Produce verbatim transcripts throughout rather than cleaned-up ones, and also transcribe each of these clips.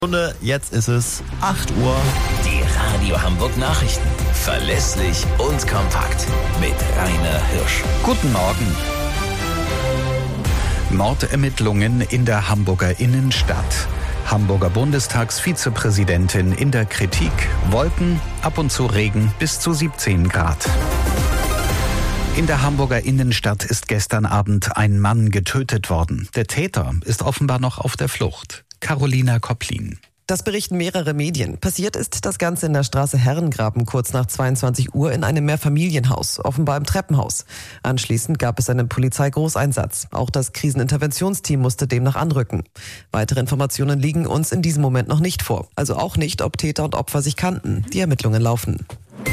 Stunde, jetzt ist es acht Uhr. Die Radio Hamburg Nachrichten. Verlässlich und kompakt. Mit Rainer Hirsch. Guten Morgen. Mordermittlungen in der Hamburger Innenstadt. Hamburger Bundestagsvizepräsidentin in der Kritik. Wolken, ab und zu Regen bis zu siebzehn Grad. In der Hamburger Innenstadt ist gestern Abend ein Mann getötet worden. Der Täter ist offenbar noch auf der Flucht. Carolina Kopplin. Das berichten mehrere Medien. Passiert ist das Ganze in der Straße Herrengraben kurz nach zweiundzwanzig Uhr in einem Mehrfamilienhaus, offenbar im Treppenhaus. Anschließend gab es einen Polizeigroßeinsatz. Auch das Kriseninterventionsteam musste demnach anrücken. Weitere Informationen liegen uns in diesem Moment noch nicht vor. Also auch nicht, ob Täter und Opfer sich kannten. Die Ermittlungen laufen.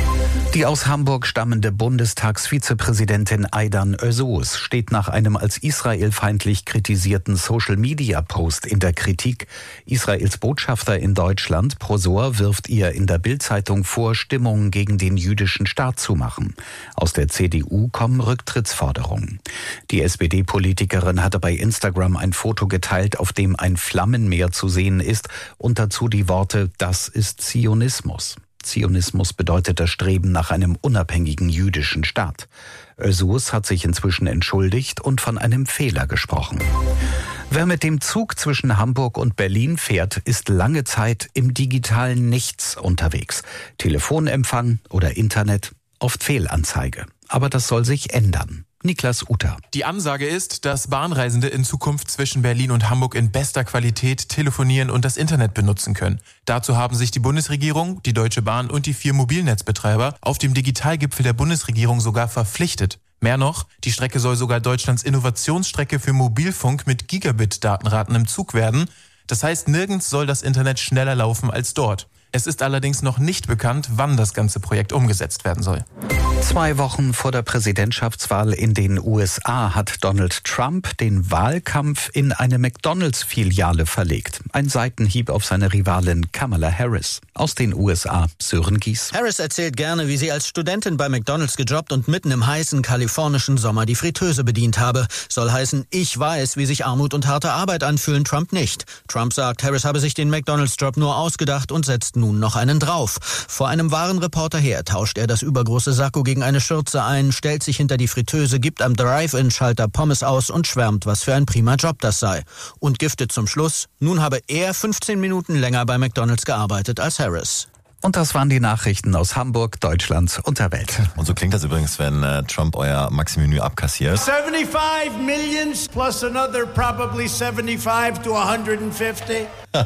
Die aus Hamburg stammende Bundestagsvizepräsidentin Aydan Özsoğuz steht nach einem als israelfeindlich kritisierten Social-Media-Post in der Kritik. Israels Botschafter in Deutschland, Prosor, wirft ihr in der Bild-Zeitung vor, Stimmung gegen den jüdischen Staat zu machen. Aus der C D U kommen Rücktrittsforderungen. Die S P D-Politikerin hatte bei Instagram ein Foto geteilt, auf dem ein Flammenmeer zu sehen ist und dazu die Worte „Das ist Zionismus". Zionismus bedeutet das Streben nach einem unabhängigen jüdischen Staat. Özsoğuz hat sich inzwischen entschuldigt und von einem Fehler gesprochen. Wer mit dem Zug zwischen Hamburg und Berlin fährt, ist lange Zeit im digitalen Nichts unterwegs. Telefonempfang oder Internet, oft Fehlanzeige. Aber das soll sich ändern. Niklas Uter. Die Ansage ist, dass Bahnreisende in Zukunft zwischen Berlin und Hamburg in bester Qualität telefonieren und das Internet benutzen können. Dazu haben sich die Bundesregierung, die Deutsche Bahn und die vier Mobilnetzbetreiber auf dem Digitalgipfel der Bundesregierung sogar verpflichtet. Mehr noch, die Strecke soll sogar Deutschlands Innovationsstrecke für Mobilfunk mit Gigabit-Datenraten im Zug werden. Das heißt, nirgends soll das Internet schneller laufen als dort. Es ist allerdings noch nicht bekannt, wann das ganze Projekt umgesetzt werden soll. Zwei Wochen vor der Präsidentschaftswahl in den U S A hat Donald Trump den Wahlkampf in eine McDonalds-Filiale verlegt. Ein Seitenhieb auf seine Rivalin Kamala Harris. Aus den U S A, Sören Gies. Harris erzählt gerne, wie sie als Studentin bei McDonalds gejobbt und mitten im heißen kalifornischen Sommer die Fritteuse bedient habe. Soll heißen, ich weiß, wie sich Armut und harte Arbeit anfühlen, Trump nicht. Trump sagt, Harris habe sich den McDonalds-Job nur ausgedacht und setzt nun noch einen drauf. Vor einem wahren Reporter her tauscht er das übergroße Sakko gegen eine Schürze ein, stellt sich hinter die Fritteuse, gibt am Drive-In-Schalter Pommes aus und schwärmt, was für ein prima Job das sei. Und giftet zum Schluss, nun habe er fünfzehn Minuten länger bei McDonalds gearbeitet als Harris. Und das waren die Nachrichten aus Hamburg, Deutschland und der Welt. Und so klingt das übrigens, wenn äh, Trump euer Maxi-Menü abkassiert. seventy-five millions plus another probably seventy-five to one hundred fifty.